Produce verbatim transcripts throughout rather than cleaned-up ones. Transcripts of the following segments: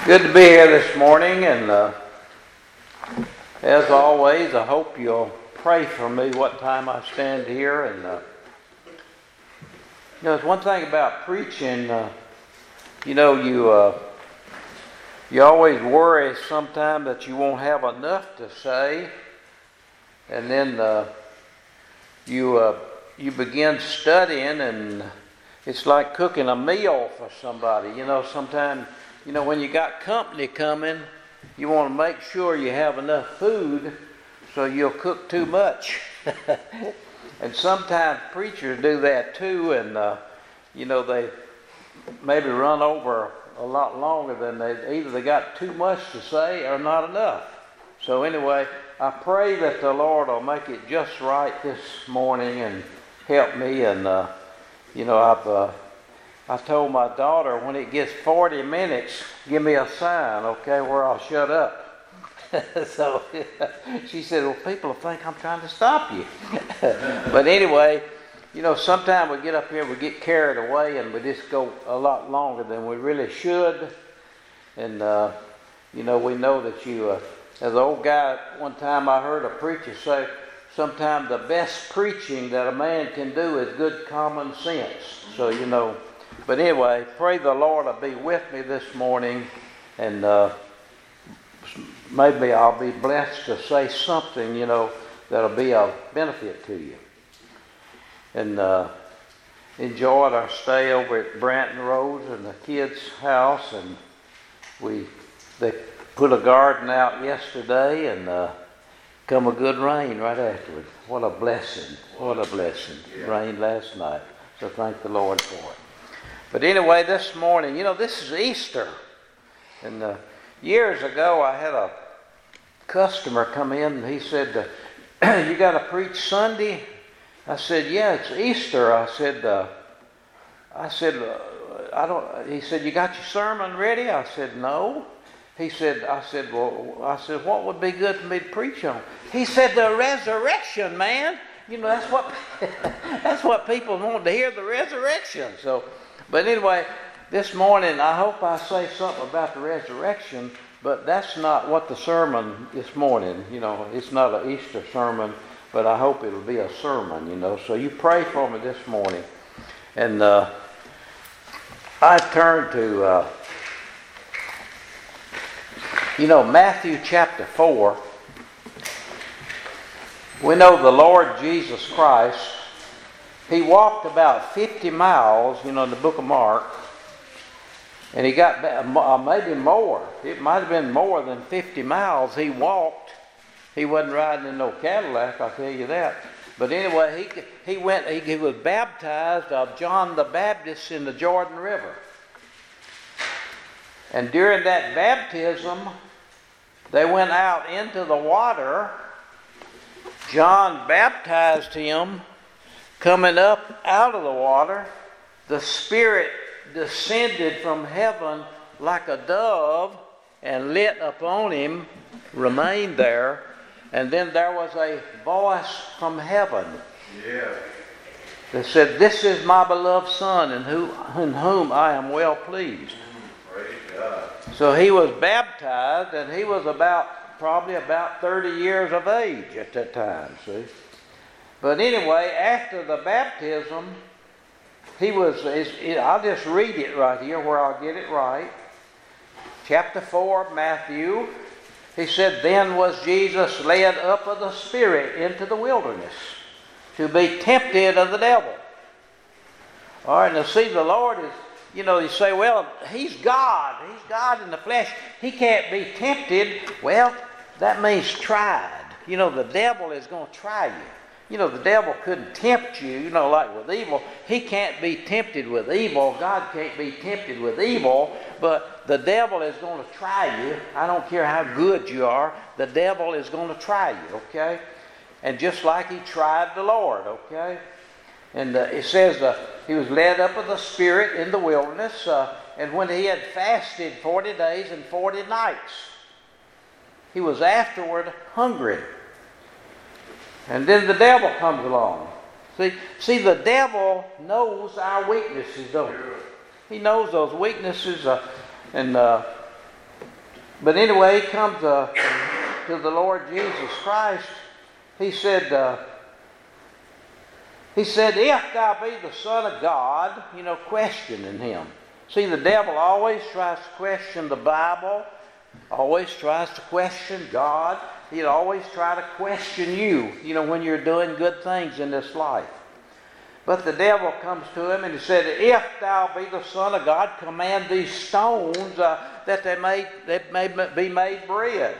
Good to be here this morning, and uh, as always, I hope you'll pray for me what time I stand here. And uh, you know, there's one thing about preaching. Uh, you know, you uh, you always worry sometimes that you won't have enough to say, and then uh, you uh, you begin studying, and it's like cooking a meal for somebody. You know, sometimes. You know, when you got company coming, you want to make sure you have enough food so you'll cook too much. And sometimes preachers do that too, and, uh, you know, they maybe run over a lot longer than they, either they got too much to say or not enough. So anyway, I pray that the Lord will make it just right this morning and help me. And, uh, you know, I've... Uh, I told my daughter, when it gets forty minutes, give me a sign, okay, where I'll shut up. So she said, well, people will think I'm trying to stop you. But anyway, you know, sometimes we get up here, we get carried away, and we just go a lot longer than we really should. And, uh, you know, we know that you, uh, as an old guy, one time I heard a preacher say, sometimes the best preaching that a man can do is good common sense. So, you know, but anyway, pray the Lord will be with me this morning, and uh, maybe I'll be blessed to say something, you know, that'll be of benefit to you. And uh, enjoyed our stay over at Branton Road and the kids' house, and we they put a garden out yesterday, and uh, come a good rain right afterward. What a blessing! What a blessing! Rain last night, so thank the Lord for it. But anyway, this morning, you know, this is Easter. And uh, years ago, I had a customer come in, and he said, uh, you got to preach Sunday? I said, yeah, it's Easter. I said, uh, I said, uh, I don't, he said, you got your sermon ready? I said, no. He said, I said, well, I said, what would be good for me to preach on? He said, the resurrection, man. You know, that's what, that's what people want to hear, the resurrection. So, but anyway, this morning, I hope I say something about the resurrection, but that's not what the sermon this morning, you know, it's not an Easter sermon, but I hope it'll be a sermon, you know. So you pray for me this morning. And uh, I turn to, uh, you know, Matthew chapter four. We know the Lord Jesus Christ, he walked about fifty miles, you know, in the book of Mark, and he got uh, maybe more. It might have been more than fifty miles he walked. He wasn't riding in no Cadillac, I'll tell you that. But anyway, he he went. He, he was baptized of John the Baptist in the Jordan River. And during that baptism, they went out into the water. John baptized him. Coming up out of the water, the Spirit descended from heaven like a dove and lit upon him, remained there, and then there was a voice from heaven yeah. that said, this is my beloved Son in, who, in whom I am well pleased. Praise God. So he was baptized, and he was about probably about thirty years of age at that time, see. But anyway, after the baptism, he was, I'll just read it right here where I'll get it right. Chapter four of Matthew, he said, then was Jesus led up of the Spirit into the wilderness to be tempted of the devil. All right, now see, the Lord is, you know, you say, well, he's God. He's God in the flesh. He can't be tempted. Well, that means tried. You know, the devil is going to try you. You know, the devil couldn't tempt you, you know, like with evil. He can't be tempted with evil. God can't be tempted with evil. But the devil is going to try you. I don't care how good you are. The devil is going to try you, okay? And just like he tried the Lord, okay? And uh, it says uh, he was led up of the Spirit in the wilderness. Uh, and when he had fasted forty days and forty nights, he was afterward hungry. And then the devil comes along. See, see, the devil knows our weaknesses, don't he? He knows those weaknesses. Uh, and uh, But anyway, he comes uh, to the Lord Jesus Christ. He said, uh, he said, if thou be the Son of God, you know, questioning him. See, the devil always tries to question the Bible, always tries to question God. He'll always try to question you, you know, when you're doing good things in this life. But the devil comes to him and he said, if thou be the Son of God, command these stones uh, that they may, that may be made bread.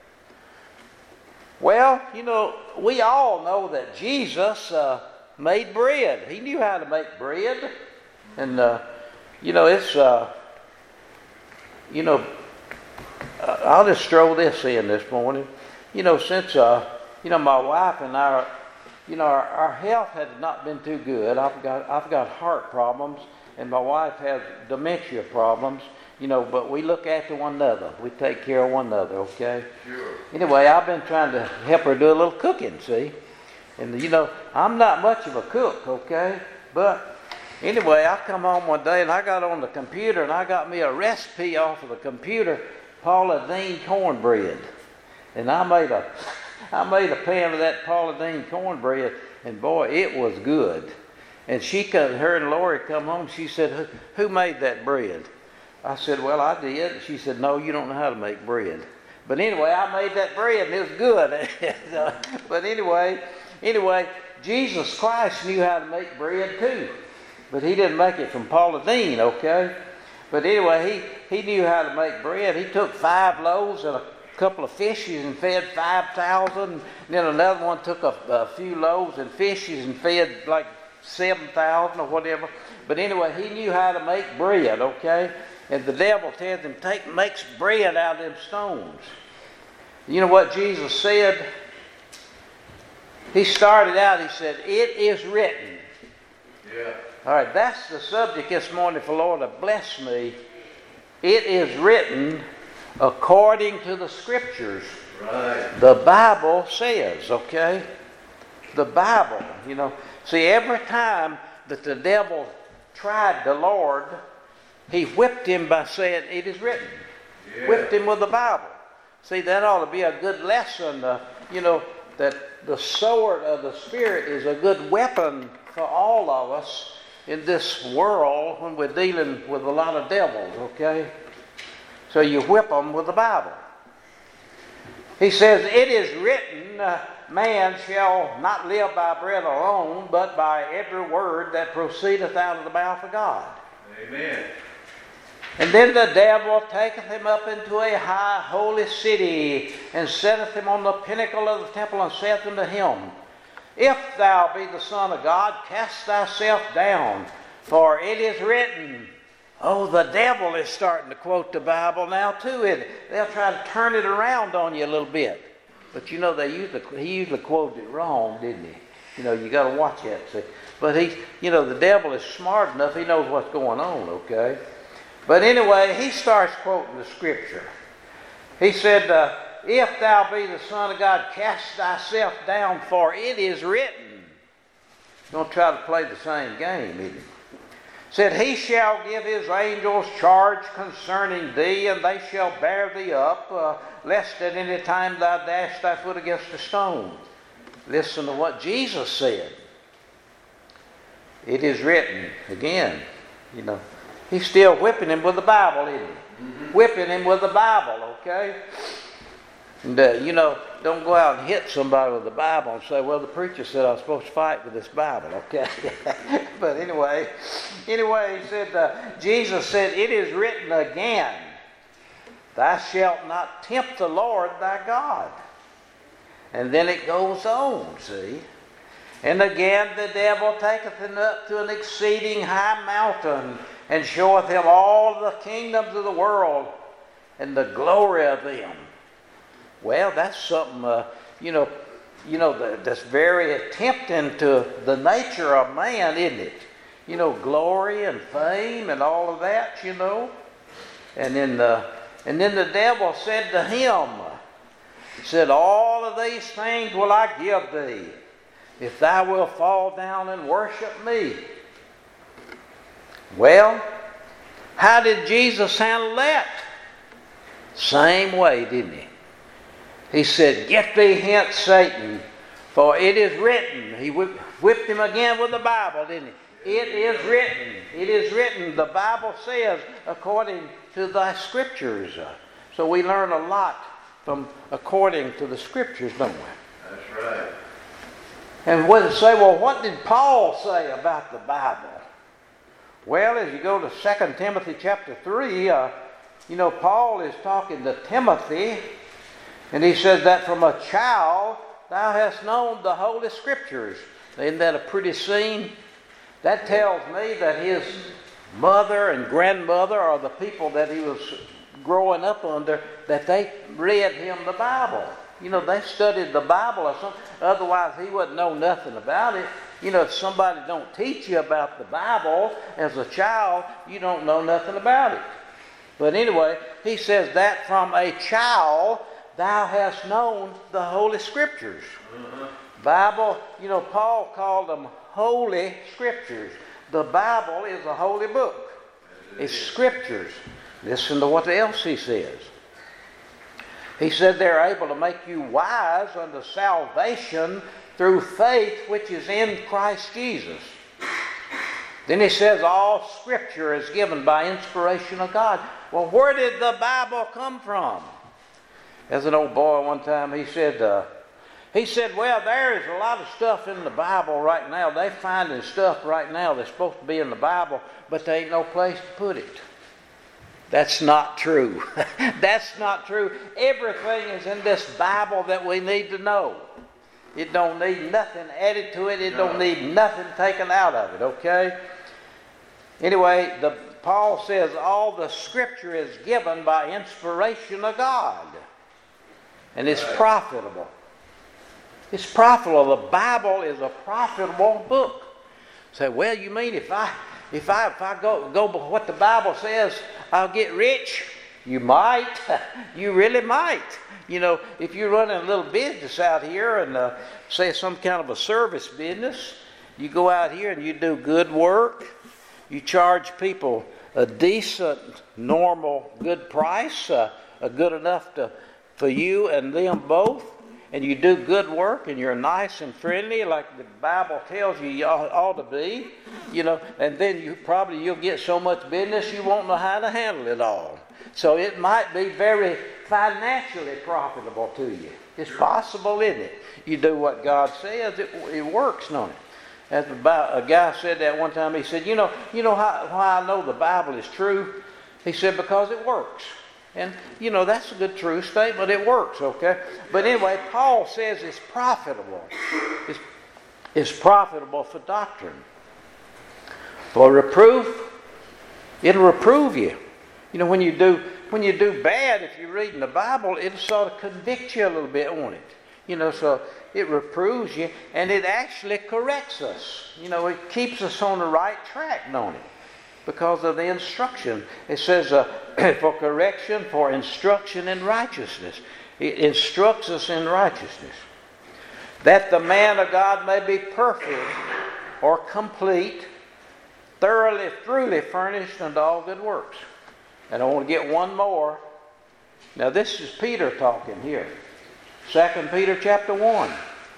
Well, you know, we all know that Jesus uh, made bread. He knew how to make bread. And, uh, you know, it's, uh, you know, uh, I'll just throw this in this morning. You know, since, uh, you know, my wife and I, you know, our, our health has not been too good. I've got, I've got heart problems, and my wife has dementia problems, you know, but we look after one another. We take care of one another, okay? Sure. Anyway, I've been trying to help her do a little cooking, see? And, you know, I'm not much of a cook, okay? But anyway, I come home one day, and I got on the computer, and I got me a recipe off of the computer, Paula Deen cornbread. And I made a, I made a pan of that Paula Deen cornbread, and boy, it was good. And she come, her and Lori come home. She said, "Who, who made that bread?" I said, "Well, I did." She said, "No, you don't know how to make bread." But anyway, I made that bread, and it was good. But anyway, anyway, Jesus Christ knew how to make bread too, but he didn't make it from Paula Deen, okay? But anyway, he he knew how to make bread. He took five loaves and a couple of fishes and fed five thousand. And then another one took a, a few loaves and fishes and fed like seven thousand or whatever. But anyway, he knew how to make bread, okay? And the devil tells him, take, makes bread out of them stones. You know what Jesus said? He started out, he said, it is written. Yeah. All right, that's the subject this morning for Lord to bless me. It is written according to the Scriptures. Right. The Bible says, okay? The Bible, you know. See, every time that the devil tried the Lord, he whipped him by saying, it is written. Yeah. Whipped him with the Bible. See, that ought to be a good lesson, uh, you know, that the sword of the Spirit is a good weapon for all of us in this world when we're dealing with a lot of devils, okay? So you whip them with the Bible. He says, it is written, uh, man shall not live by bread alone, but by every word that proceedeth out of the mouth of God. Amen. And then the devil taketh him up into a high holy city, and setteth him on the pinnacle of the temple, and saith unto him, if thou be the Son of God, cast thyself down, for it is written. Oh, the devil is starting to quote the Bible now too. It, they'll try to turn it around on you a little bit. But you know, they usually, he usually quoted it wrong, didn't he? You know, you got to watch that. See? But he, you know, the devil is smart enough. He knows what's going on, okay? But anyway, he starts quoting the Scripture. He said, uh, if thou be the Son of God, cast thyself down, for it is written. Don't try to play the same game, is he? Said, he shall give his angels charge concerning thee, and they shall bear thee up, uh, lest at any time thou dash thy foot against a stone. Listen to what Jesus said. It is written. Again, you know, he's still whipping him with the Bible, isn't he? Mm-hmm. Whipping him with the Bible, okay? And, uh, you know, don't go out and hit somebody with the Bible and say, well, the preacher said I was supposed to fight with this Bible, okay? But anyway, anyway, he said, uh, Jesus said, it is written again, thou shalt not tempt the Lord thy God. And then it goes on, see? And again the devil taketh him up to an exceeding high mountain, and showeth him all the kingdoms of the world, and the glory of them. Well, that's something, uh, you know, you know, the, that's very tempting to the nature of man, isn't it? You know, glory and fame and all of that, you know. And then the, and then the devil said to him, said, all of these things will I give thee, if thou wilt fall down and worship me. Well, how did Jesus handle that? Same way, didn't he? He said, "Get thee hence, Satan, for it is written." He whipped him again with the Bible, didn't he? It is written. It is written. The Bible says, according to thy scriptures. So we learn a lot from according to the scriptures, don't we? That's right. And what say, well, what did Paul say about the Bible? Well, as you go to Second Timothy chapter three, uh, you know, Paul is talking to Timothy, and he says that from a child thou hast known the Holy Scriptures. Isn't that a pretty scene? That tells me that his mother and grandmother, or the people that he was growing up under, that they read him the Bible. You know, they studied the Bible or something. Otherwise, he wouldn't know nothing about it. You know, if somebody don't teach you about the Bible as a child, you don't know nothing about it. But anyway, he says that from a child thou hast known the Holy Scriptures. Mm-hmm. Bible, you know, Paul called them Holy Scriptures. The Bible is a holy book. It's Scriptures. Listen to what else he says. He said they're able to make you wise unto salvation through faith which is in Christ Jesus. Then he says all Scripture is given by inspiration of God. Well, where did the Bible come from? As an old boy one time, he said, uh, he said, well, there is a lot of stuff in the Bible right now. They're finding stuff right now that's supposed to be in the Bible, but there ain't no place to put it. That's not true. That's not true. Everything is in this Bible that we need to know. It don't need nothing added to it. It no. don't need nothing taken out of it, okay? Anyway, the, Paul says all the Scripture is given by inspiration of God. And it's right. profitable. It's profitable. The Bible is a profitable book. Say, well, you mean if I if I if I go go by what the Bible says, I'll get rich? You might. You really might. You know, if you're running a little business out here and uh, say some kind of a service business, you go out here and you do good work. You charge people a decent, normal, good price, uh, a good enough to for you and them both. And you do good work, and you're nice and friendly, like the Bible tells you you ought to be, you know. And then you probably you'll get so much business you won't know how to handle it all. So it might be very financially profitable to you. It's possible, isn't it? You do what God says, it, it works, don't it? As a guy said that one time, he said, you know, you know how, why I know the Bible is true? He said, because it works. And, you know, that's a good true statement. It works, okay? But anyway, Paul says it's profitable. It's, it's profitable for doctrine. For reproof, it'll reprove you. You know, when you do when you do bad, if you're reading the Bible, it'll sort of convict you a little bit, won't it? You know, so it reproves you, and it actually corrects us. You know, it keeps us on the right track, don't it? Because of the instruction. It says uh, for correction, for instruction in righteousness. It instructs us in righteousness. That the man of God may be perfect or complete, thoroughly, truly furnished unto all good works. And I want to get one more. Now this is Peter talking here. Second Peter chapter one.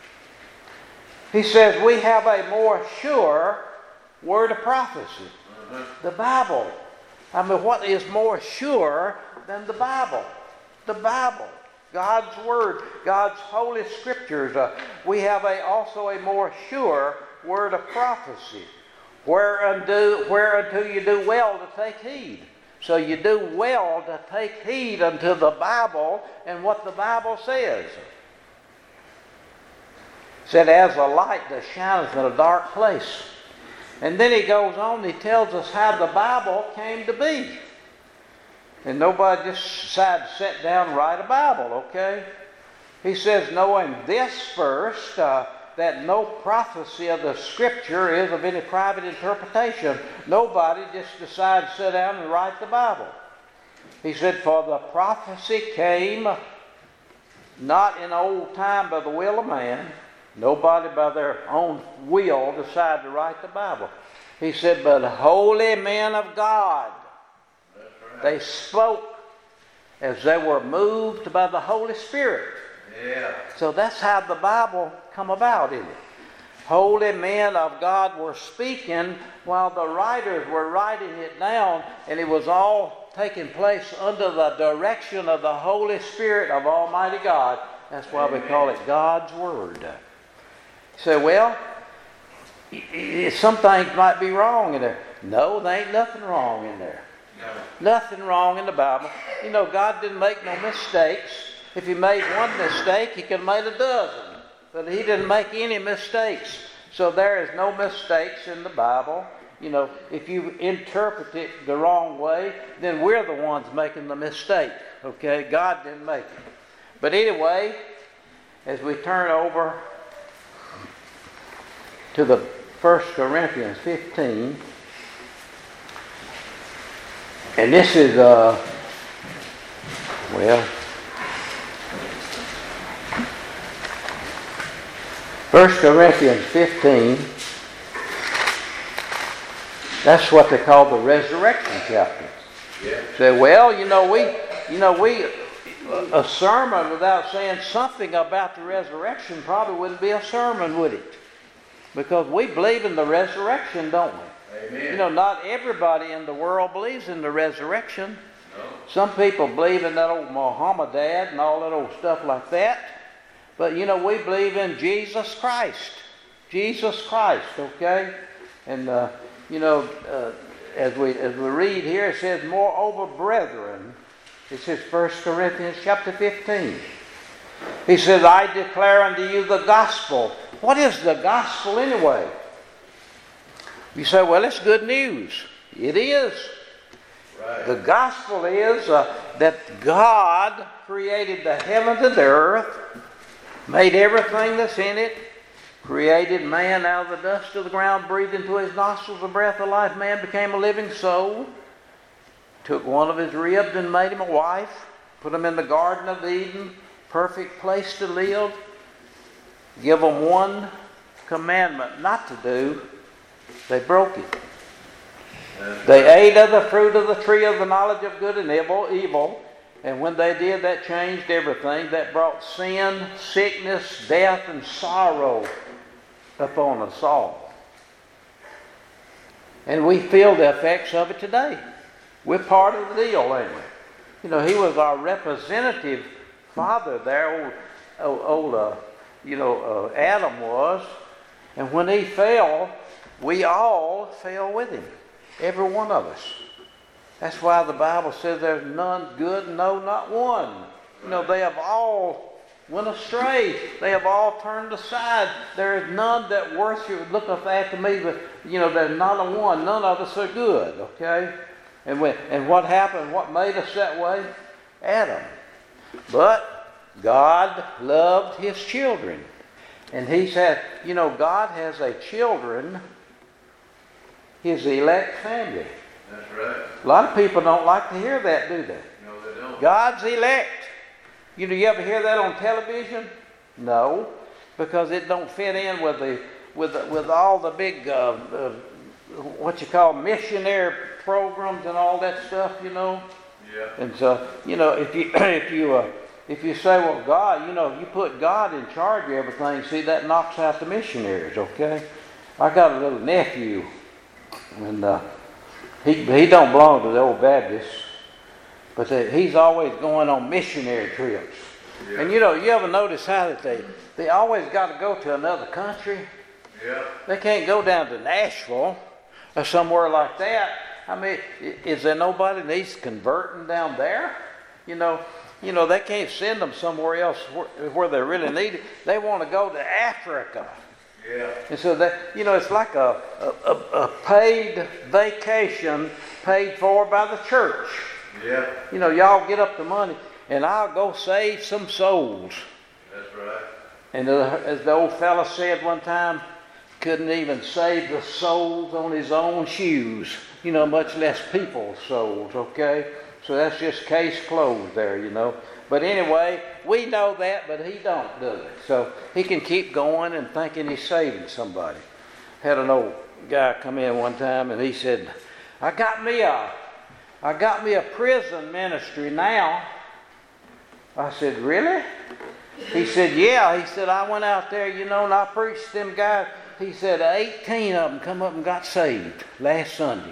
He says we have a more sure word of prophecy. The Bible. I mean, what is more sure than the Bible? The Bible. God's Word. God's Holy Scriptures. Uh, we have a, also a more sure word of prophecy. Whereunto, whereunto you do well to take heed. So you do well to take heed unto the Bible and what the Bible says. It said, as a light that shineth in a dark place. And then he goes on, he tells us how the Bible came to be. And nobody just decided to sit down and write a Bible, okay? He says, knowing this first, uh, that no prophecy of the Scripture is of any private interpretation. Nobody just decided to sit down and write the Bible. He said, for the prophecy came not in old time by the will of man. Nobody by their own will decided to write the Bible. He said, but holy men of God, right. They spoke as they were moved by the Holy Spirit. Yeah. So that's how the Bible come about, isn't it? Holy men of God were speaking while the writers were writing it down, and it was all taking place under the direction of the Holy Spirit of Almighty God. That's why we call it God's Word. You say, well, some things might be wrong in there. No, there ain't nothing wrong in there. No. Nothing wrong in the Bible. You know, God didn't make no mistakes. If He made one mistake, He could have made a dozen. But He didn't make any mistakes. So there is no mistakes in the Bible. You know, if you interpret it the wrong way, then we're the ones making the mistake. Okay? God didn't make it. But anyway, as we turn over to the First Corinthians fifteen, and this is, uh, well, First Corinthians fifteen, that's what they call the resurrection chapter. Yeah. Say, well, you know, we, you know, we, a sermon without saying something about the resurrection probably wouldn't be a sermon, would it? Because we believe in the resurrection, don't we? Amen. You know, not everybody in the world believes in the resurrection. No. Some people believe in that old Muhammad and all that old stuff like that. But, you know, we believe in Jesus Christ. Jesus Christ, okay? And, uh, you know, uh, as we as we read here, it says, moreover, brethren, it says First Corinthians chapter fifteen. He says, I declare unto you the gospel. What is the gospel anyway? You say, well, it's good news. It is. Right. The gospel is uh, that God created the heavens and the earth, made everything that's in it, created man out of the dust of the ground, breathed into his nostrils the breath of life. Man became a living soul, took one of his ribs and made him a wife, put him in the Garden of Eden, perfect place to live, give them one commandment not to do. They broke it. They ate of the fruit of the tree of the knowledge of good and evil, evil. And when they did, that changed everything. That brought sin, sickness, death, and sorrow upon us all. And we feel the effects of it today. We're part of the deal, ain't we? You know, he was our representative father there, old, old uh, you know, uh, Adam was. And when he fell, we all fell with him. Every one of us. That's why the Bible says there's none good, no, not one. You know, they have all went astray. They have all turned aside. There is none that worship. Look up after me, but you know, there's not a one. None of us are good. Okay, and when and what happened? What made us that way? Adam. But God loved His children, and He said, you know, God has a children, His elect family. That's right. A lot of people don't like to hear that, do they? No, they don't. God's elect. You know, you ever hear that on television? No, because it don't fit in with the with the, with all the big uh, uh, what you call missionary programs and all that stuff. You know. Yeah. And so, you know, if you if you uh, if you say, well, God, you know, you put God in charge of everything. See, that knocks out the missionaries. Okay. I got a little nephew, and. Uh, He he don't belong to the old Baptists, but they, he's always going on missionary trips. Yeah. And you know, you ever notice how that they they always got to go to another country? Yeah. They can't go down to Nashville or somewhere like that. I mean, is there nobody that needs converting down there? You know, you know they can't send them somewhere else where, where they really need it. They want to go to Africa. Yeah. And so that, you know, it's like a, a, a paid vacation paid for by the church. Yeah. You know, y'all get up the money and I'll go save some souls. That's right. And the, as the old fella said one time, couldn't even save the souls on his own shoes, you know, much less people's souls, okay? So that's just case closed there, you know. But anyway, we know that, but he don't, does he? So he can keep going and thinking he's saving somebody. Had an old guy come in one time and he said, I got me a, I got me a prison ministry now. I said, really? He said, yeah. He said, I went out there, you know, and I preached to them guys. He said, eighteen of them come up and got saved last Sunday.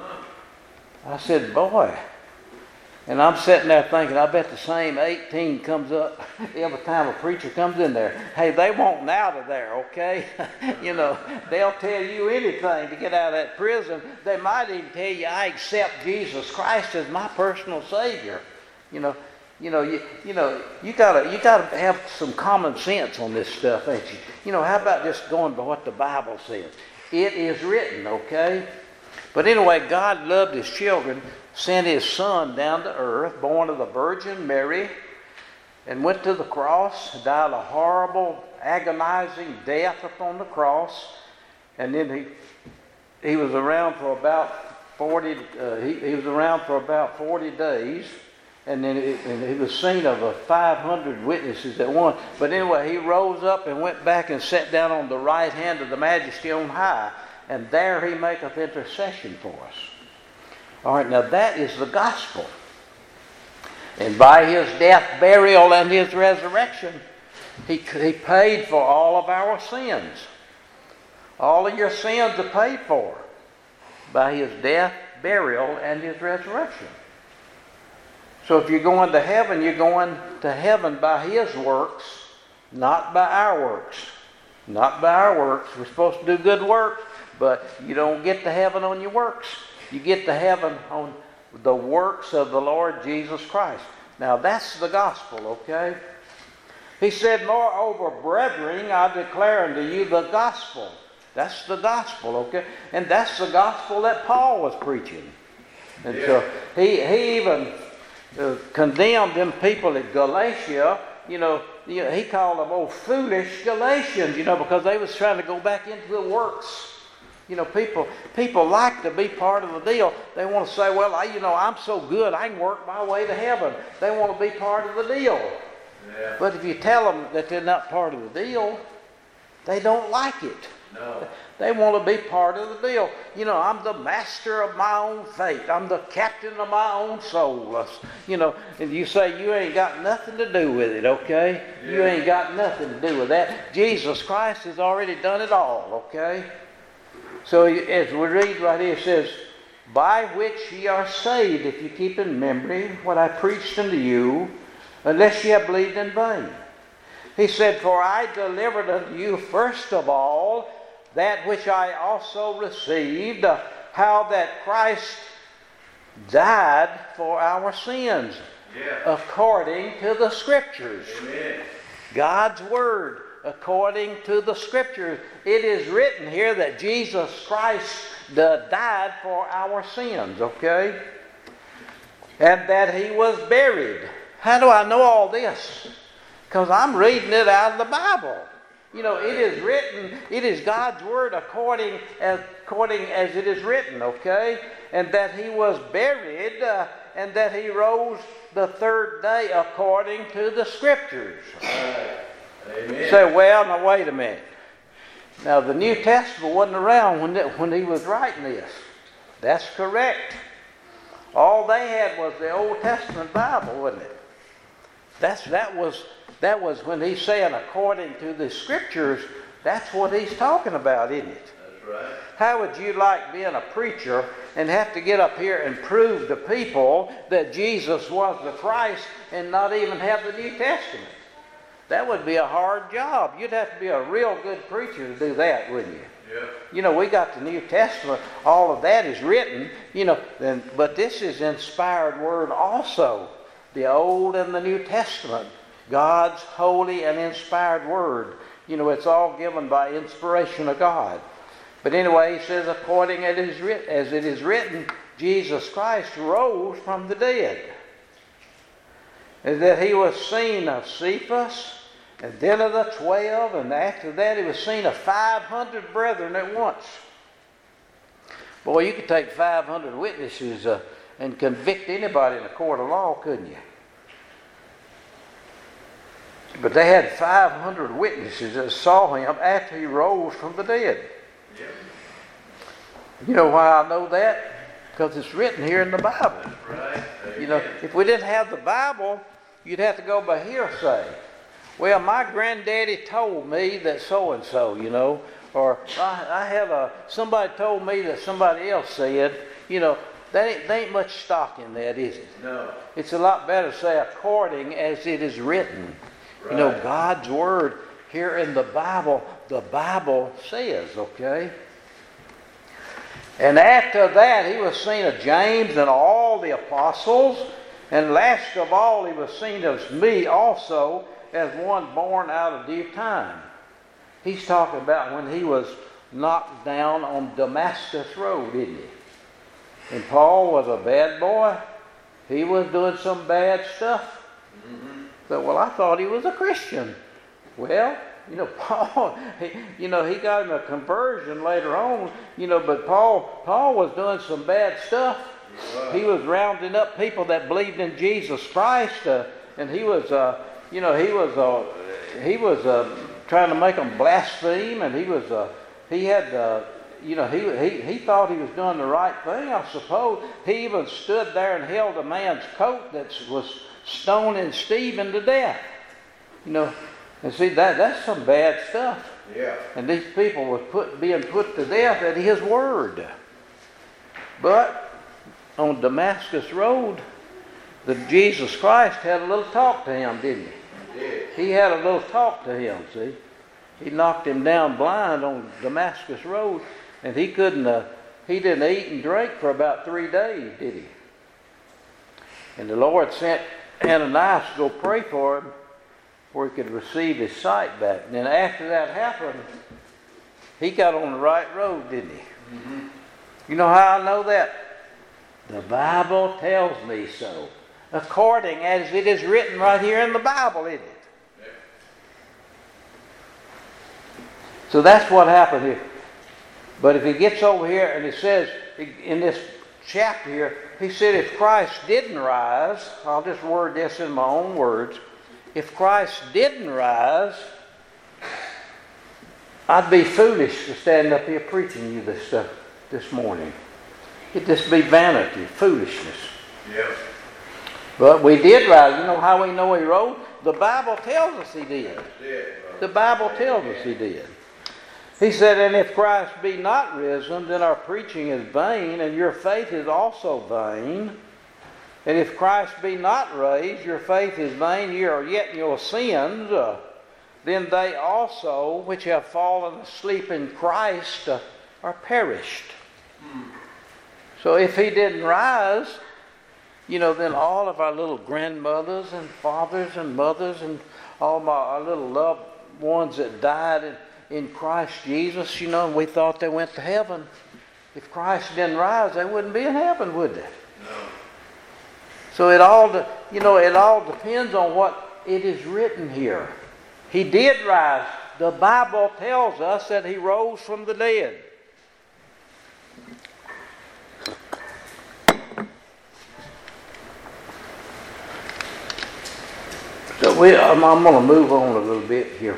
I said, boy. And I'm sitting there thinking, I bet the same eighteen comes up every time a preacher comes in there. Hey, they want out of there, okay? You know, they'll tell you anything to get out of that prison. They might even tell you, I accept Jesus Christ as my personal Savior. You know, you know, you, you know, you gotta, you gotta have some common sense on this stuff, ain't you? You know, how about just going by what the Bible says? It is written, okay? But anyway, God loved His children, sent His Son down to earth, born of the Virgin Mary, and went to the cross, died a horrible, agonizing death upon the cross, and then he he was around for about forty. Uh, he, he was around for about forty days, and then it, and he was seen of a five hundred witnesses at once. But anyway, he rose up and went back and sat down on the right hand of the Majesty on high, and there He maketh intercession for us. All right, now that is the gospel. And by His death, burial, and His resurrection, He, he paid for all of our sins. All of your sins are paid for by His death, burial, and His resurrection. So if you're going to heaven, you're going to heaven by His works, not by our works. Not by our works. We're supposed to do good works, but you don't get to heaven on your works. You get to heaven on the works of the Lord Jesus Christ. Now that's the gospel, okay? He said, moreover, brethren, I declare unto you the gospel. That's the gospel, okay? And that's the gospel that Paul was preaching. And yeah. so he, he even uh, condemned them people at Galatia. You know, you know, he called them, oh, foolish Galatians, you know, because they was trying to go back into the works. You know, people people like to be part of the deal. They want to say, well, I, you know, I'm so good, I can work my way to heaven. They want to be part of the deal. Yeah. But if you tell them that they're not part of the deal, they don't like it. No. They want to be part of the deal. You know, I'm the master of my own fate. I'm the captain of my own soul. You know, and you say you ain't got nothing to do with it, okay? Yeah. You ain't got nothing to do with that. Jesus Christ has already done it all, okay? So as we read right here, it says, by which ye are saved, if you keep in memory what I preached unto you, unless ye have believed in vain. He said, for I delivered unto you first of all that which I also received, uh, how that Christ died for our sins, yeah. according to the Scriptures. Amen. God's Word, according to the Scriptures. It is written here that Jesus Christ died for our sins, okay? And that He was buried. How do I know all this? Because I'm reading it out of the Bible. You know, it is written, it is God's Word according as, according as it is written, okay? And that He was buried, uh, and that He rose the third day according to the Scriptures. Amen. Say, well, now wait a minute. Now the New Testament wasn't around when, it, when he was writing this. That's correct. All they had was the Old Testament Bible, wasn't it? That's that was that was when he's saying according to the Scriptures. That's what he's talking about, isn't it? That's right. How would you like being a preacher and have to get up here and prove to people that Jesus was the Christ and not even have the New Testament? That would be a hard job. You'd have to be a real good preacher to do that, wouldn't you? Yeah. You know, we got the New Testament. All of that is written, you know, then, but this is inspired word also. The Old and the New Testament. God's holy and inspired word. You know, it's all given by inspiration of God. But anyway, he says, according as it is written, as it is written, Jesus Christ rose from the dead. And that he was seen of Cephas, and then of the twelve, and after that he was seen of five hundred brethren at once. Boy, you could take five hundred witnesses uh, and convict anybody in a court of law, couldn't you? But they had five hundred witnesses that saw him after he rose from the dead. Yeah. You know why I know that? Because it's written here in the Bible. Right. You know, if we didn't have the Bible, you'd have to go by hearsay. Well, my granddaddy told me that so-and-so, you know, or I, I have a, somebody told me that somebody else said, you know, that ain't, there ain't much stock in that, is it? No. It's a lot better to say according as it is written. Right. You know, God's Word here in the Bible, the Bible says, okay? And after that, he was seen of James and all the apostles. And last of all, he was seen of me also as one born out of due time. He's talking about when he was knocked down on Damascus Road, isn't he? And Paul was a bad boy. He was doing some bad stuff. Mm-hmm. So, well, I thought he was a Christian. Well, you know, Paul, he, you know, he got him a conversion later on, you know, but Paul, Paul was doing some bad stuff. Wow. He was rounding up people that believed in Jesus Christ, uh, and he was, uh, you know, he was, uh, he was uh, trying to make them blaspheme, and he was, uh, he had, uh, you know, he, he he thought he was doing the right thing, I suppose. He even stood there and held a man's coat that was stoning Stephen to death. You know, and see, that that's some bad stuff. Yeah. And these people were put, being put to death at his word. But on Damascus Road, the Jesus Christ had a little talk to him, didn't he? He did. He had a little talk to him, see. He knocked him down blind on Damascus Road, and he couldn't, uh, he didn't eat and drink for about three days, did he? And the Lord sent Ananias to go pray for him where he could receive his sight back. And then after that happened, he got on the right road, didn't he? Mm-hmm. You know how I know that? The Bible tells me so. According as it is written right here in the Bible, isn't it? Yeah. So that's what happened here. But if he gets over here and it says in this chapter here, he said if Christ didn't rise, I'll just word this in my own words, if Christ didn't rise, I'd be foolish to stand up here preaching you this stuff this morning. It'd just be vanity, foolishness. Yeah. But we did rise. You know how we know he rose? The Bible tells us he did. The Bible tells us he did. He said, and if Christ be not risen, then our preaching is vain, and your faith is also vain. And if Christ be not raised, your faith is vain, ye are yet in your sins. Uh, then they also which have fallen asleep in Christ uh, are perished. Hmm. So if he didn't rise, you know, then all of our little grandmothers and fathers and mothers and all my our little loved ones that died in, in Christ Jesus, you know, and we thought they went to heaven. If Christ didn't rise, they wouldn't be in heaven, would they? No. So it all, de- you know, it all depends on what it is written here. He did rise. The Bible tells us that he rose from the dead. So we, I'm, I'm going to move on a little bit here.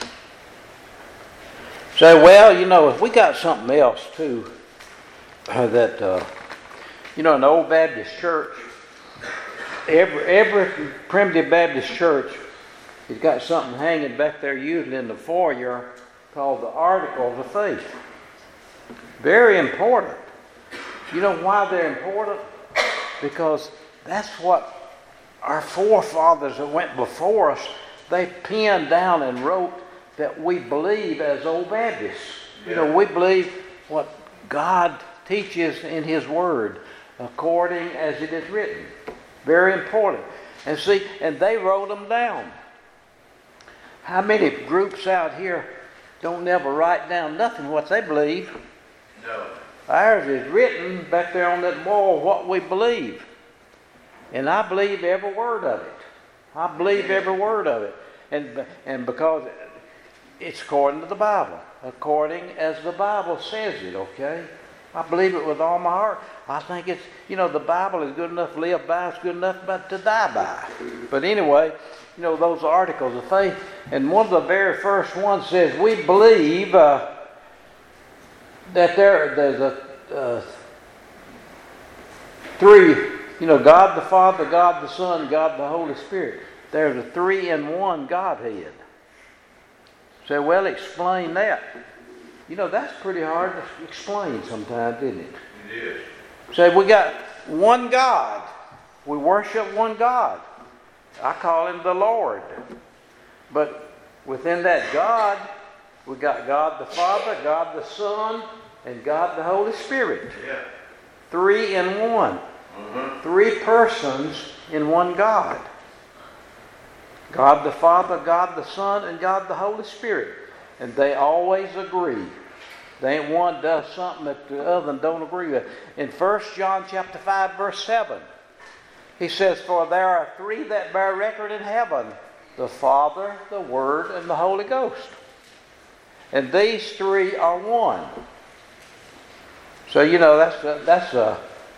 Say, well, you know, if we got something else too, uh, that, uh, you know, in the old Baptist church, every every primitive Baptist church has got something hanging back there, usually in the foyer, called the Articles of Faith. Very important. You know why they're important? Because that's what our forefathers that went before us, they penned down and wrote that we believe as old Baptists. Yeah. You know, we believe what God teaches in His Word, according as it is written. Very important. And see, and they wrote them down. How many groups out here don't never write down nothing what they believe? No. Ours is written back there on that wall what we believe. And I believe every word of it. I believe every word of it. And and because it's according to the Bible. According as the Bible says it, okay? I believe it with all my heart. I think it's, you know, the Bible is good enough to live by. It's good enough but to die by. But anyway, you know, those articles of faith. And one of the very first ones says, we believe uh, that there there's a uh, three, you know, God the Father, God the Son, God the Holy Spirit. there's a three in one Godhead. Say, well, explain that. You know, that's pretty hard to explain sometimes, isn't it? It is. Say, we got one God. We worship one God. I call him the Lord. But within that God, we got God the Father, God the Son, and God the Holy Spirit. Yeah. Three in one. Mm-hmm. Three persons in one God. God the Father, God the Son, and God the Holy Spirit. And they always agree. They ain't one does something that the other don't agree with. In First John chapter five, verse seven, he says, for there are three that bear record in heaven, the Father, the Word, and the Holy Ghost. And these three are one. So, you know, that's a, that's a,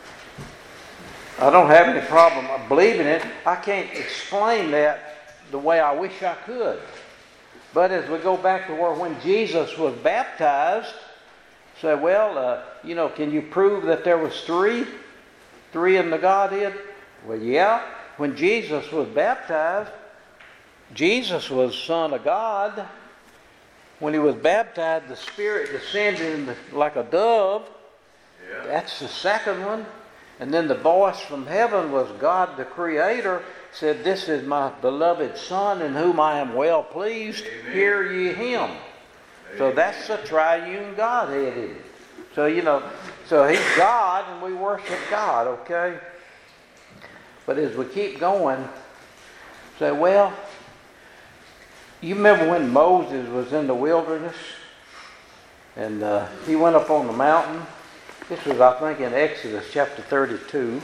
I don't have any problem believing it. I can't explain that the way I wish I could. But as we go back to where when Jesus was baptized, say, well, uh, you know, can you prove that there was three? Three in the Godhead? Well, yeah. When Jesus was baptized, Jesus was Son of God. When he was baptized, the Spirit descended in the, like a dove. Yeah. That's the second one. And then the voice from heaven was God the Creator said, this is my beloved Son in whom I am well pleased. Amen. Hear ye him. Amen. So that's the triune Godhead, isn't it? So, you know, so he's God and we worship God, okay? But as we keep going, say, well, you remember when Moses was in the wilderness and uh, he went up on the mountain? This was, I think, in Exodus chapter thirty-two.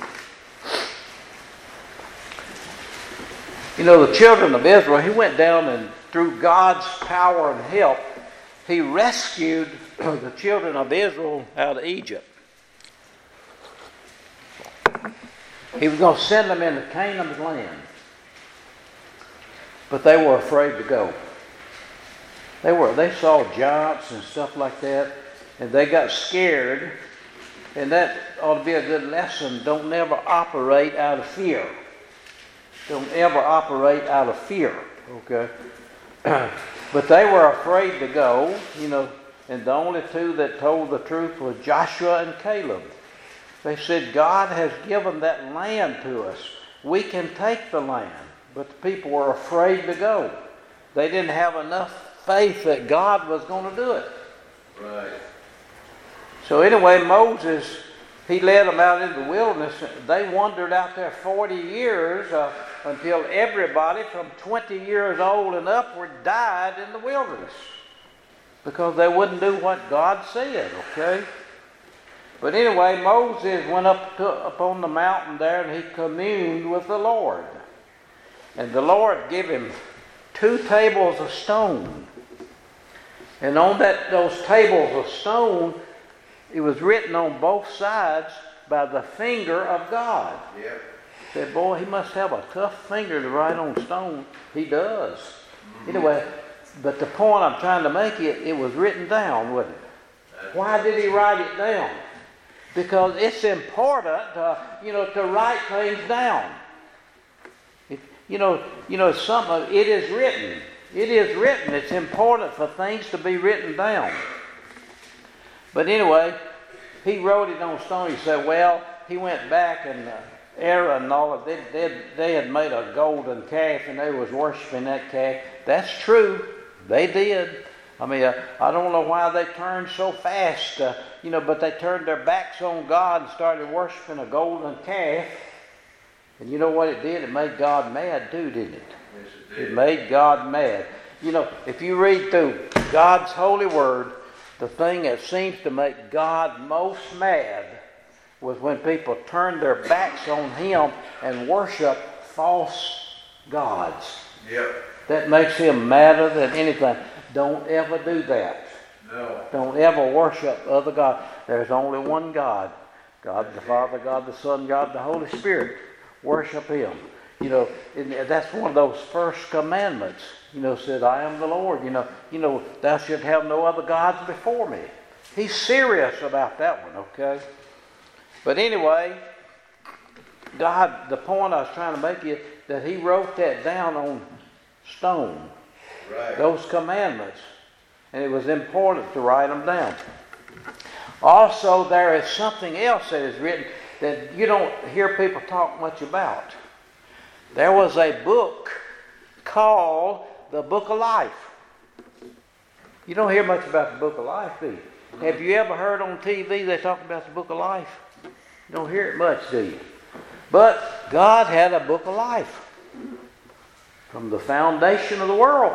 You know, the children of Israel, he went down and through God's power and help, he rescued the children of Israel out of Egypt. He was going to send them into Canaan's land. But they were afraid to go. They were. They saw giants and stuff like that, and they got scared. And that ought to be a good lesson. Don't never operate out of fear. Don't ever operate out of fear. Okay? But they were afraid to go, you know, and the only two that told the truth was Joshua and Caleb. They said, God has given that land to us. We can take the land. But the people were afraid to go. They didn't have enough faith that God was going to do it. Right. So anyway, Moses, he led them out into the wilderness. They wandered out there forty years uh, until everybody from twenty years old and upward died in the wilderness because they wouldn't do what God said, okay? But anyway, Moses went up, to, up on the mountain there and he communed with the Lord. And the Lord gave him two tables of stone. And on that those tables of stone, it was written on both sides by the finger of God. Yep. Said, boy, he must have a tough finger to write on stone. He does. Mm-hmm. Anyway, but the point I'm trying to make, it, it was written down, wasn't it? That's Why right. did he write it down? Because it's important, uh, you know, to write things down. It, you know, you know, something. It is written. It is written. It's important for things to be written down. But anyway, he wrote it on stone. He said, well, he went back and uh, Aaron and all of them, they, they, they had made a golden calf and they was worshiping that calf. That's true. They did. I mean, uh, I don't know why they turned so fast, uh, you know, but they turned their backs on God and started worshiping a golden calf. And you know what it did? It made God mad too, didn't it? Yes, it did. It made God mad. You know, if you read through God's holy word, the thing that seems to make God most mad was when people turn their backs on Him and worship false gods. Yep. That makes Him madder than anything. Don't ever do that. No. Don't ever worship other gods. There's only one God. God the Father, God the Son, God the Holy Spirit. Worship Him. You know, and that's one of those first commandments. You know, said, I am the Lord. You know, you know, thou shalt have no other gods before me. He's serious about that one, okay? But anyway, God, the point I was trying to make is that he wrote that down on stone. Right. Those commandments. And it was important to write them down. Also, there is something else that is written that you don't hear people talk much about. There was a book called the Book of Life. You don't hear much about the Book of Life, do you? Have you ever heard on T V they talk about the Book of Life? You don't hear it much, do you? But God had a Book of Life from the foundation of the world.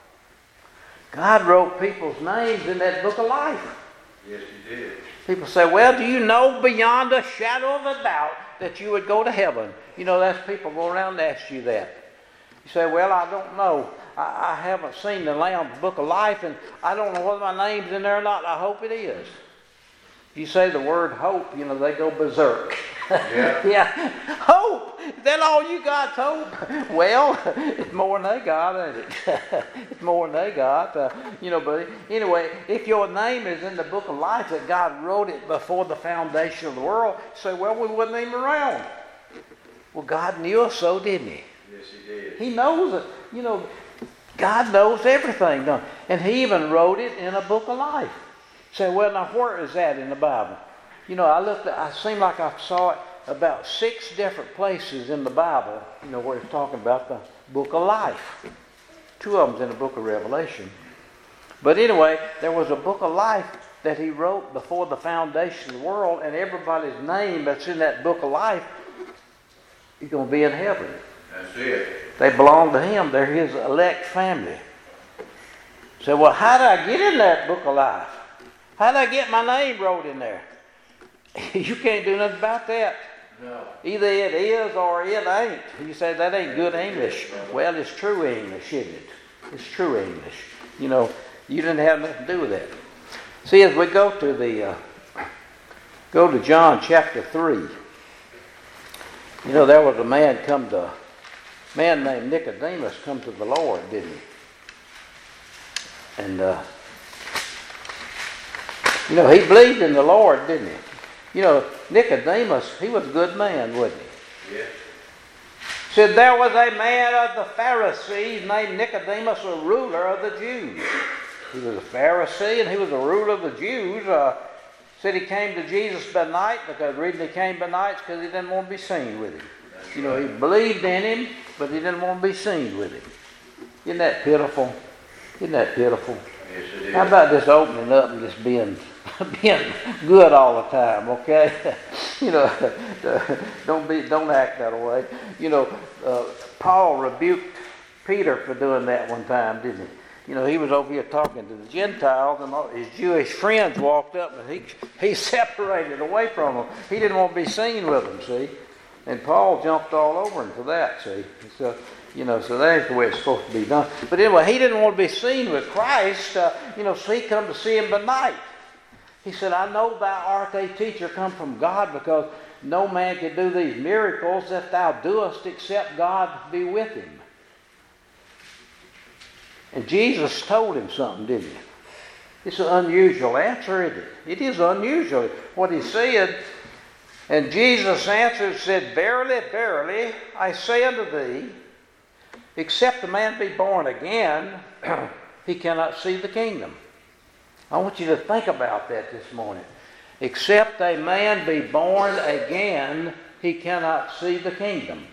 God wrote people's names in that Book of Life. Yes, he did. People say, well, do you know beyond a shadow of a doubt that you would go to heaven? You know, that's people go around and ask you that. You say, well, I don't know. I, I haven't seen the Lamb's Book of Life, and I don't know whether my name's in there or not. I hope it is. If you say the word hope, you know, they go berserk. Yeah. Yeah. Hope! Is that all you got, hope? Well, it's more than they got, ain't it? It's more than they got. Uh, you know, but anyway, if your name is in the Book of Life, that God wrote it before the foundation of the world, say, well, we wasn't even around. Well, God knew us so, didn't he? Yes, he did. He knows it. You know, God knows everything, don't he? And he even wrote it in a Book of Life. Say, well, now where is that in the Bible? You know, I looked at, I seemed like I saw it about six different places in the Bible, you know, where it's talking about the Book of Life. Two of them's in the Book of Revelation. But anyway, there was a Book of Life that he wrote before the foundation of the world, and everybody's name that's in that Book of Life is going to be in heaven. That's it. They belong to him. They're his elect family. So, well, how did I get in that Book of Life? How did I get my name wrote in there? You can't do nothing about that. No. Either it is or it ain't. You say that ain't good English. Well, it's true English, isn't it? It's true English. You know, you didn't have nothing to do with that. See, as we go to the uh, go to John chapter three. You know, there was a man come to a man named Nicodemus come to the Lord, didn't he? And uh, you know, he believed in the Lord, didn't he? You know, Nicodemus, he was a good man, wasn't he? Yes. Said there was a man of the Pharisees named Nicodemus, a ruler of the Jews. He was a Pharisee and he was a ruler of the Jews. Uh, said he came to Jesus by night, because the reason he came by night is because he didn't want to be seen with him. You know, he believed in him, but he didn't want to be seen with him. Isn't that pitiful? Isn't that pitiful? Yes, it is. How about just opening up and just being being good all the time, okay? You know, don't be, don't act that way. You know, uh, Paul rebuked Peter for doing that one time, didn't he? You know, he was over here talking to the Gentiles, and all his Jewish friends walked up, and he he separated away from them. He didn't want to be seen with them, see? And Paul jumped all over him for that, see? So, you know, so that's the way it's supposed to be done. But anyway, he didn't want to be seen with Christ. Uh, you know, so he come to see him by night. He said, I know thou art a teacher come from God, because no man can do these miracles that thou doest except God be with him. And Jesus told him something, didn't he? It's an unusual answer, isn't it? It is unusual what he said. And Jesus answered, said, Verily, verily, I say unto thee, except a man be born again, he cannot see the kingdom. I want you to think about that this morning. Except a man be born again, he cannot see the kingdom.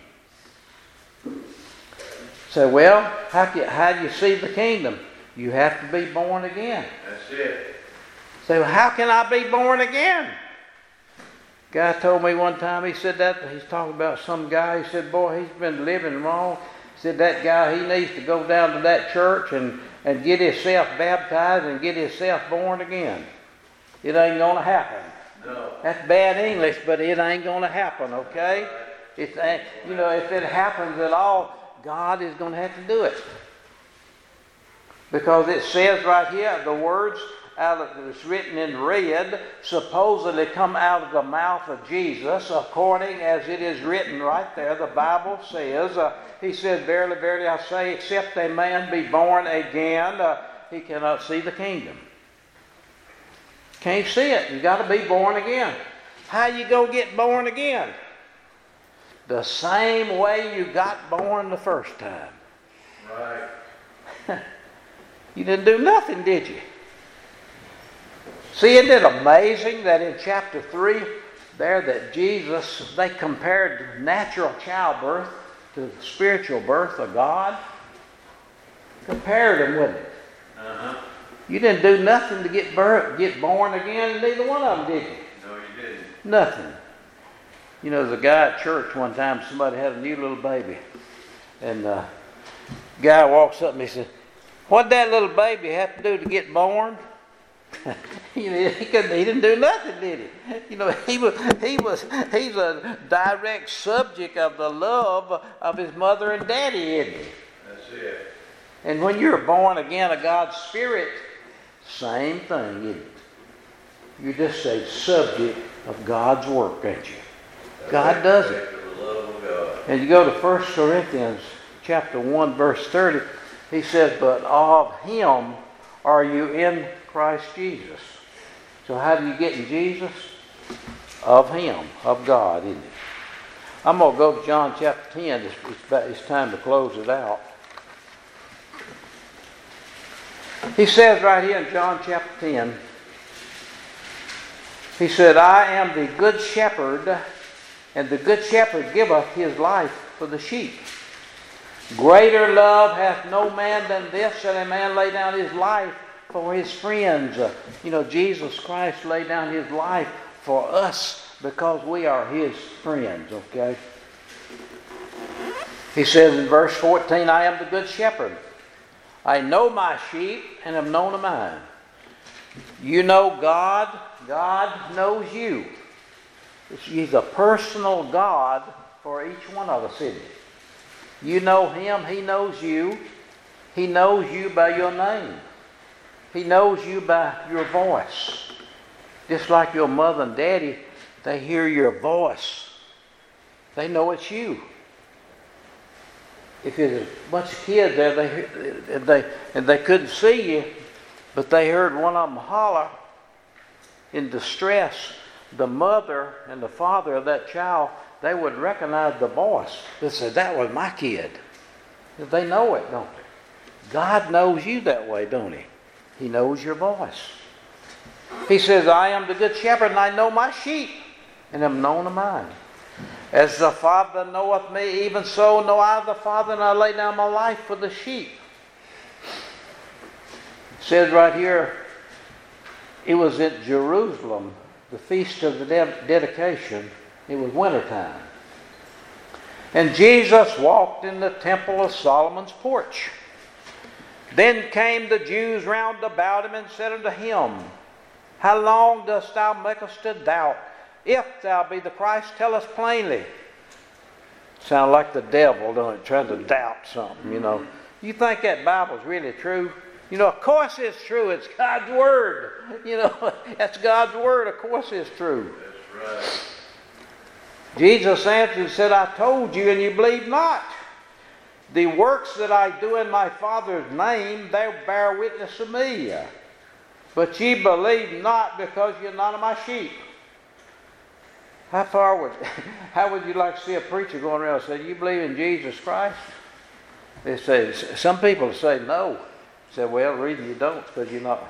So, well, how, can, how do you see the kingdom? You have to be born again. That's it. So, how can I be born again? Guy told me one time, he said that, he's talking about some guy, he said, boy, he's been living wrong. He said that guy, he needs to go down to that church and, and get himself baptized and get himself born again. It ain't going to happen. No. That's bad English, but it ain't going to happen, okay? It's, you know, if it happens at all, God is going to have to do it. Because it says right here, the words out of it's written in red supposedly come out of the mouth of Jesus, according as it is written right there. The Bible says, uh, he says, Verily, verily, I say, except a man be born again, uh, he cannot see the kingdom. Can't see it. You got to be born again. How you go get born again? the same way you got born the first time. Right. You didn't do nothing, did you? See, isn't it amazing that in chapter three, there that Jesus, they compared natural childbirth to the spiritual birth of God? Compared them, wouldn't it? Uh-huh. You didn't do nothing to get birth, get born again, and neither one of them did you. No, you didn't. Nothing. You know, there's a guy at church one time, somebody had a new little baby. And the guy walks up and he said, "What did that little baby have to do to get born?" You know, he couldn't. He didn't do nothing, did he? You know, he was. He was. He's a direct subject of the love of his mother and daddy, isn't he? That's it. And when you're born again of God's Spirit, same thing, isn't it? You're just a subject of God's work, ain't you? God does it. The love of God. And you go to First Corinthians chapter one, verse thirty. He says, "But of Him are you in Christ Jesus." So how do you get in Jesus? Of Him, of God, isn't it? I'm going to go to John chapter ten. It's, it's, about, it's time to close it out. He says right here in John chapter ten, he said, "I am the good shepherd, and the good shepherd giveth his life for the sheep. Greater love hath no man than this, that a man lay down his life for his friends." Uh, you know, Jesus Christ laid down his life for us because we are his friends, okay? He says in verse fourteen, "I am the good shepherd. I know my sheep and am known of mine." You know God, God knows you. He's a personal God for each one of us, isn't he? You know Him, He knows you. He knows you by your name. He knows you by your voice. Just like your mother and daddy, they hear your voice. They know it's you. If there's a bunch of kids there, they, they, and they couldn't see you, but they heard one of them holler in distress, the mother and the father of that child, they would recognize the voice. They said, "That was my kid." They know it, don't they? God knows you that way, don't He? He knows your voice. He says, "I am the good shepherd, and I know my sheep, and am known of mine. As the Father knoweth me, even so know I the Father, and I lay down my life for the sheep." It says right here, it was at Jerusalem, the feast of the de- dedication. It was wintertime. And Jesus walked in the temple of Solomon's porch. Then came the Jews round about him and said unto him, "How long dost thou make us to doubt? If thou be the Christ, tell us plainly." Sound like the devil, don't it? Trying to doubt something, you know. You think that Bible's really true? You know, of course it's true. It's God's Word. You know, that's God's Word. Of course it's true. That's right. Jesus answered and said, "I told you, and you believe not. The works that I do in my Father's name, they bear witness of me. But ye believe not, because you're not of my sheep." How far would, how would you like to see a preacher going around and say, "You believe in Jesus Christ?" They say, some people say no. Say, "Well, the reason you don't is because you're not.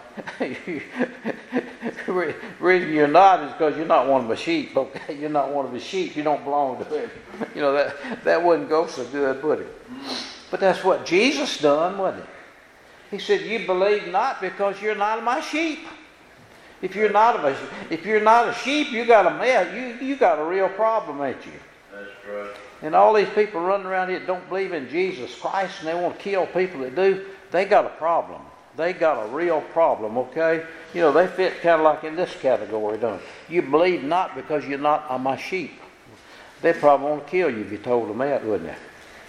The reason you're not is because you're not one of my sheep. Okay, you're not one of his sheep. You don't belong to him." You know, that that wouldn't go so good, would it? But that's what Jesus done, wasn't it? He said, "You believe not because you're not of my sheep." If you're not of a, if you're not a sheep, you got a mess. You you got a real problem, ain't you? That's right. And all these people running around here that don't believe in Jesus Christ and they want to kill people that do, they got a problem. They got a real problem, okay? You know, they fit kind of like in this category, don't they? You believe not because you're not of my sheep. They'd probably want to kill you if you told them that, wouldn't they?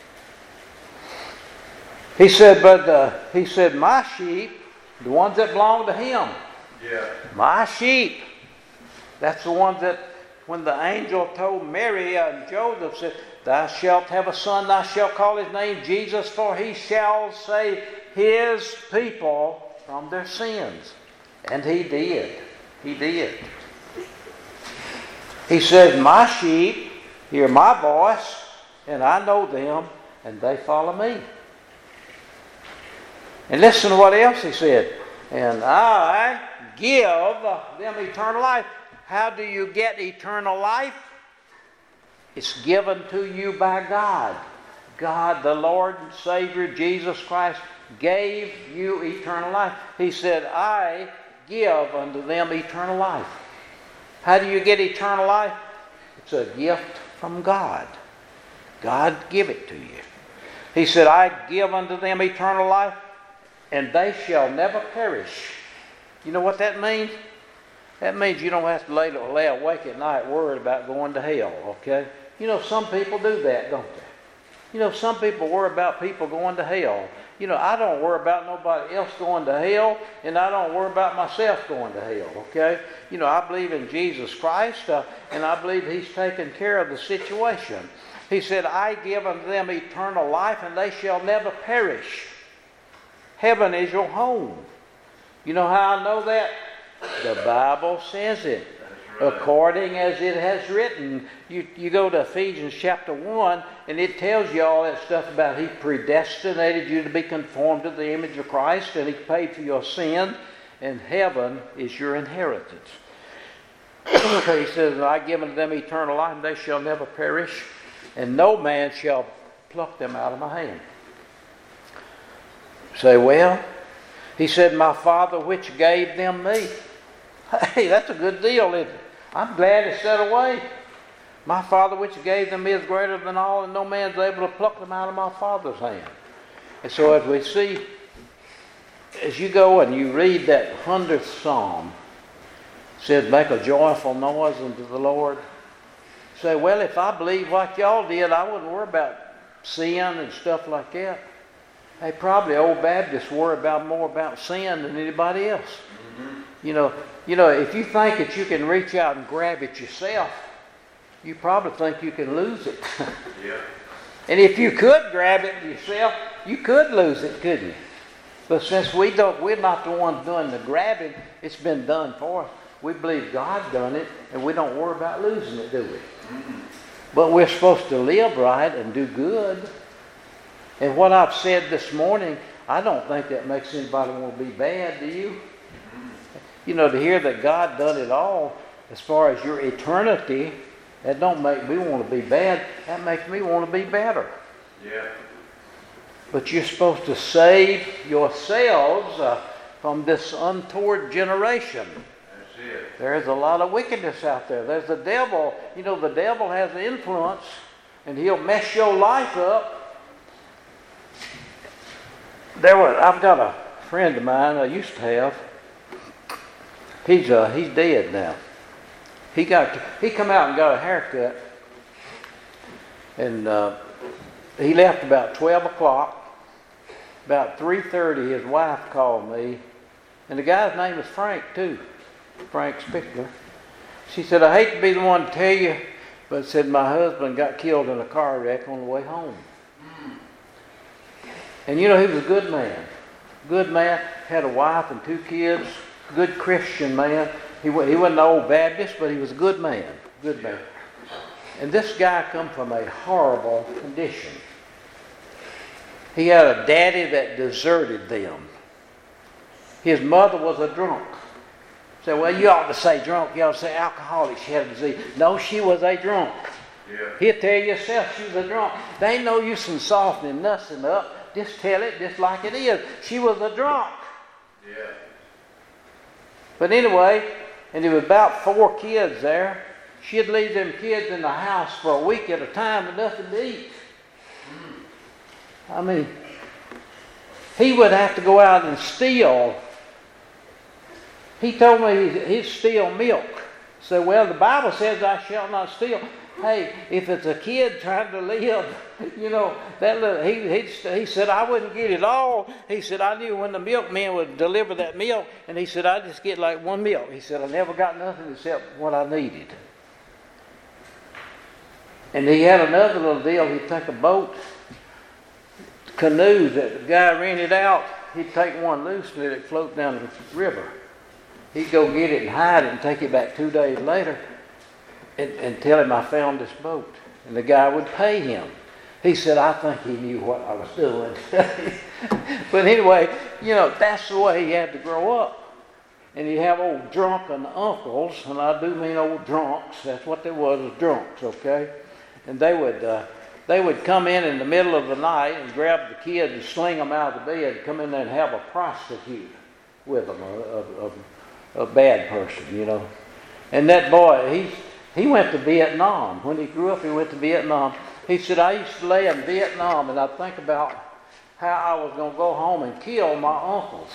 He said, but uh, he said, "My sheep, the ones that belong to Him." Yeah. My sheep. That's the ones that when the angel told Mary and Joseph, said, "Thou shalt have a son, thou shalt call his name Jesus, for he shall save his people from their sins." And he did. He did. He said, "My sheep hear my voice, and I know them, and they follow me. And listen to what else he said. And I give them eternal life. How do you get eternal life? It's given to you by God. God, the Lord and Savior, Jesus Christ, gave you eternal life. He said, I give unto them eternal life. How do you get eternal life? It's a gift from God. God give it to you. He said, I give unto them eternal life, and they shall never perish. You know what that means? That means you don't have to lay, lay awake at night worried about going to hell, okay? You know, some people do that, don't they? You know, some people worry about people going to hell. You know, I don't worry about nobody else going to hell, and I don't worry about myself going to hell, okay? You know, I believe in Jesus Christ, uh, and I believe He's taken care of the situation. He said, I give unto them eternal life, and they shall never perish. Heaven is your home. You know how I know that? The Bible says it. Right. According as it has written. You, you go to Ephesians chapter one, and it tells you all that stuff about He predestinated you to be conformed to the image of Christ, and He paid for your sin, and heaven is your inheritance. He says, I give unto them eternal life, and they shall never perish, and no man shall pluck them out of my hand. Say, well, He said, my Father which gave them me. Hey, that's a good deal, isn't it? I'm glad it's set away. My Father which gave them me is greater than all, and no man's able to pluck them out of my Father's hand. And so as we see, as you go and you read that hundredth Psalm, it says, make a joyful noise unto the Lord. Say, well, if I believe like y'all did, I wouldn't worry about sin and stuff like that. Hey, probably old Baptists worry about more about sin than anybody else. Mm-hmm. You know, you know, if you think that you can reach out and grab it yourself, you probably think you can lose it. Yeah. And if you could grab it yourself, you could lose it, couldn't you? But since we don't, we're not the ones doing the grabbing, it's been done for us. We believe God done it, and we don't worry about losing it, do we? Mm-hmm. But we're supposed to live right and do good. And what I've said this morning, I don't think that makes anybody want to be bad, do you? You know, to hear that God done it all, as far as your eternity, that don't make me want to be bad. That makes me want to be better. Yeah. But you're supposed to save yourselves uh, from this untoward generation. That's it. There's a lot of wickedness out there. There's the devil. You know, the devil has influence, and he'll mess your life up. There was, I've got a friend of mine I used to have. He's uh, he's dead now. He got he come out and got a haircut, and uh, he left about twelve o'clock. About three thirty, his wife called me, and the guy's name is Frank too, Frank Spickler. She said, "I hate to be the one to tell you, but said my husband got killed in a car wreck on the way home." And you know, he was a good man. Good man, had a wife and two kids, good Christian man. He, he wasn't an old Baptist, but he was a good man. Good man. And this guy come from a horrible condition. He had a daddy that deserted them. His mother was a drunk. So, well, you ought to say drunk. You ought to say alcoholic. She had a disease. No, she was a drunk. Yeah. He'll tell you yourself she was a drunk. They ain't no use in softening nothing up. Just tell it just like it is. She was a drunk. Yeah. But anyway, and there was about four kids there. She'd leave them kids in the house for a week at a time with nothing to eat. I mean, he would have to go out and steal. He told me he'd steal milk. So, well, the Bible says, "Thou shalt not steal." Hey, if it's a kid trying to live, you know, that little, he, he, he said, I wouldn't get it all. He said, I knew when the milkman would deliver that milk, and he said, I just get like one milk. He said, I never got nothing except what I needed. And he had another little deal. He'd take a boat, canoes that the guy rented out. He'd take one loose and let it float down the river. He'd go get it and hide it and take it back two days later. And, and tell him I found this boat. and the guy would pay him. He said, I think he knew what I was doing. But anyway, you know, that's the way he had to grow up. And he'd have old drunken uncles, and I do mean old drunks. That's what they was, was drunks, okay? And they would uh, they would come in in the middle of the night and grab the kids and sling them out of the bed and come in there and have a prostitute with them, a, a, a bad person, you know. And that boy, he he went to Vietnam. When he grew up, he went to Vietnam. He said, I used to lay in Vietnam and I'd think about how I was going to go home and kill my uncles.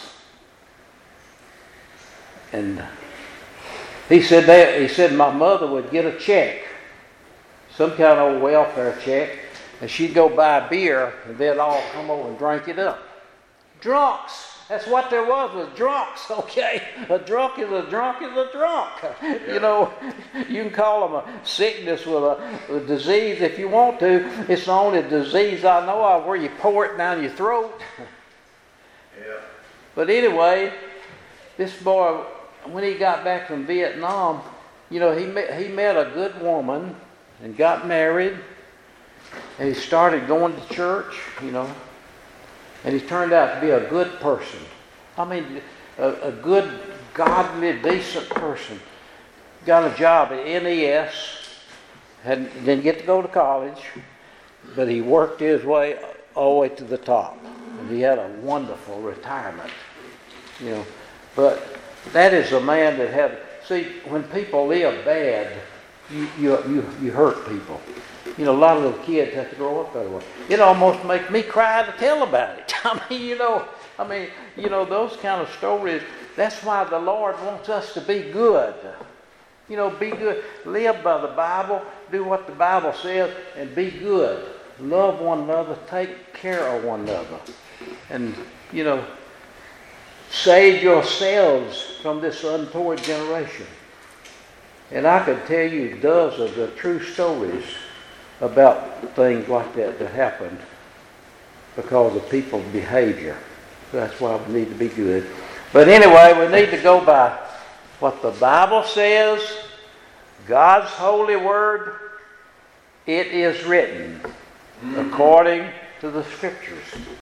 And he said that, he said my mother would get a check, some kind of welfare check, and she'd go buy beer and they'd all come over and drink it up. Drunks. That's what there was, was drunks, okay? A drunk is a drunk is a drunk. Yeah. You know, you can call them a sickness with a, a disease if you want to. It's the only disease I know of where you pour it down your throat. Yeah. But anyway, this boy, when he got back from Vietnam, you know, he met, he met a good woman and got married. And he started going to church, you know. And he turned out to be a good person. I mean, a, a good, godly, decent person. Got a job at N E S. Had, didn't get to go to college, but he worked his way all the way to the top. And he had a wonderful retirement. You know, but that is a man that had. See, when people live bad, you you you, you hurt people. You know, a lot of little kids have to grow up that way. It almost makes me cry to tell about it. I mean, you know, I mean, you know, those kind of stories. That's why the Lord wants us to be good. You know, be good. Live by the Bible. Do what the Bible says, and be good. Love one another. Take care of one another, and you know, save yourselves from this untoward generation. And I could tell you dozens of true stories about things like that that happened because of people's behavior. That's why we need to be good. But anyway, we need to go by what the Bible says, God's holy word. It is written according to the Scriptures.